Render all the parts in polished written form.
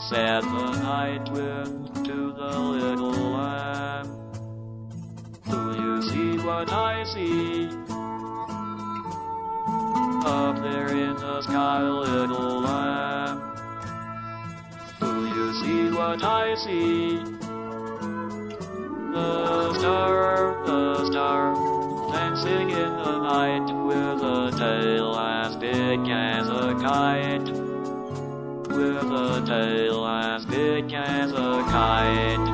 Said the night wind to the little lamb, do you see what I see? Up there in the sky, little lamb, do you see what I see? The star, dancing in the night with a tail as big as a kite, with a tail as big as a kite.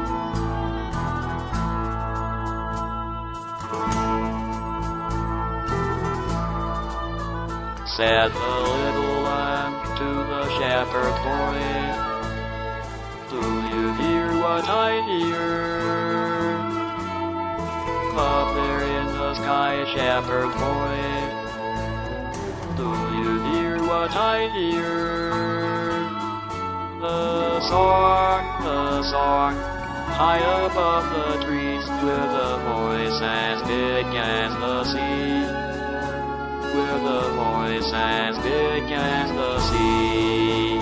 Said the little lamb to the shepherd boy, do you hear what I hear? Up there in the sky, shepherd boy, do you hear what I hear? The song, high above the trees, with a voice as big as the sea, with a voice as big as the sea.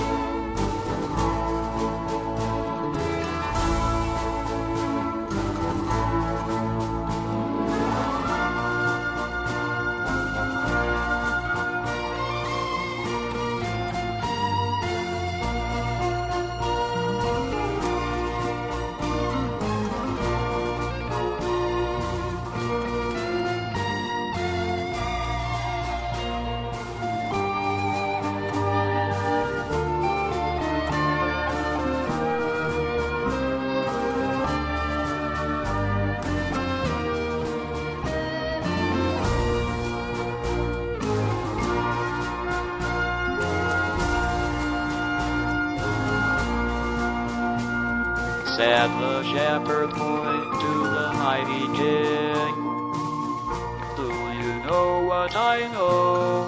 Said the shepherd boy to the mighty king, do you know what I know?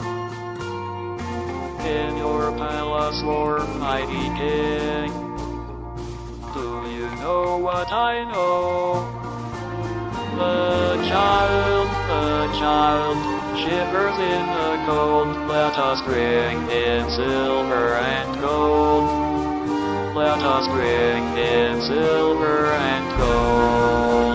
In your palace, Lord mighty king, do you know what I know? The child shivers in the cold, let us bring in silver and gold. Let us bring in silver and gold.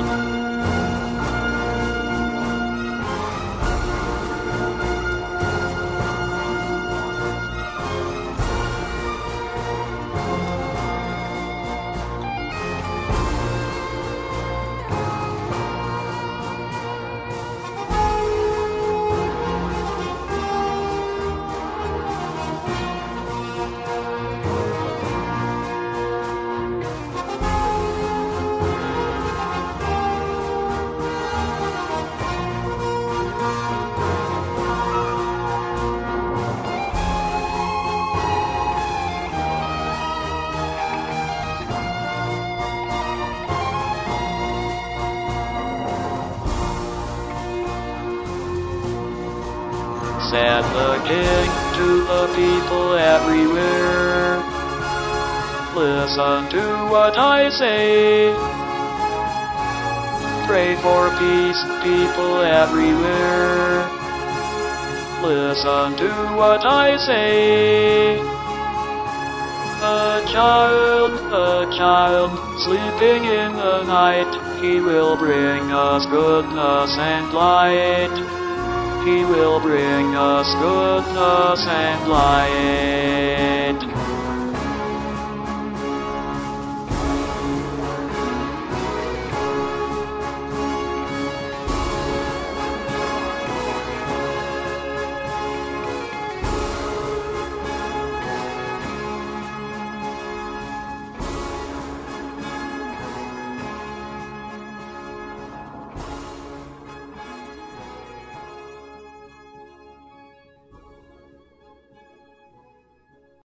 Said the king to the people everywhere, listen to what I say. Pray for peace, people everywhere. Listen to what I say. A child, sleeping in the night, he will bring us goodness and light. He will bring us goodness and light.